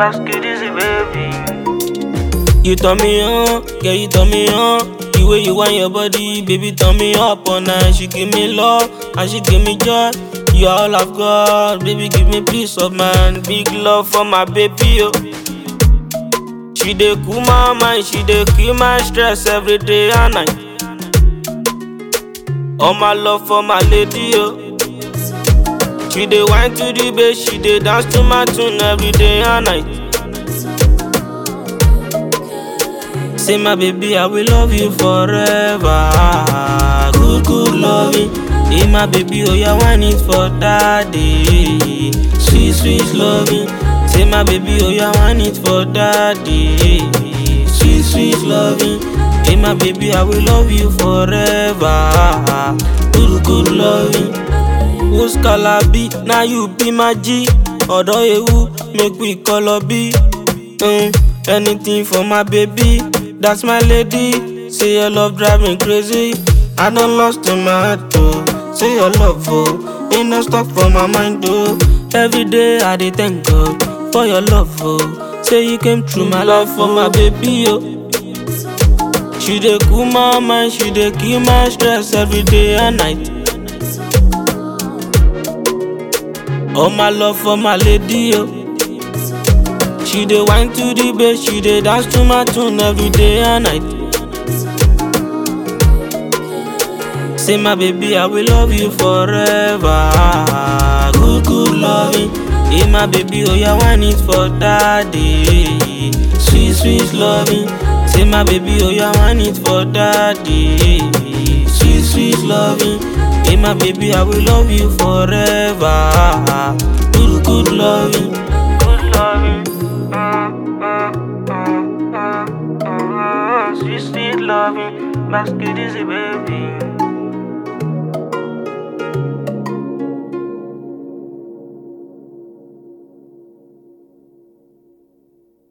basket easy, baby. You turn me on, girl, you turn me on. The way you want your body, baby, turn me up all night. She give me love, and she give me joy. You all I've got, baby, give me peace of mind. Big love for my baby, yo. She dey cool my mind, she dey kill my stress every day and night. All my love for my lady, yo. She dey wine to the bass, she dey dance to my tune every day and night. Say my baby, I will love you forever. Good, good loving. Hey my baby, oh yeah, want it for daddy. Sweet, sweet loving. Say my baby, oh yeah, want it for daddy. Sweet, sweet loving. Hey my baby, I will love you forever. Good, good loving. Who's Calabi? Now you be my G. Odo ewu, make we call her B. Anything for my baby, that's my lady. Say your love drive me crazy. I done lost in my heart too. Say your love, oh, ain't no stop for my mind, oh. Every day I dey thank God for your love, oh. Say you came through my life for my baby, oh. She dey cool my mind, she dey kill my stress every day and night. All my love for my lady, oh. She dey wine to the bass, she dey dance to my tune every day and night. Say my baby, I will love you forever. Good, good loving. Hey my baby, oh yeah, want it for daddy. Sweet, sweet loving. Say my baby, oh yeah, want it for daddy. Sweet, sweet loving. Hey my baby, I will love you forever. Good, good loving. Good loving. Sweet, sweet loving. Basket easy, baby.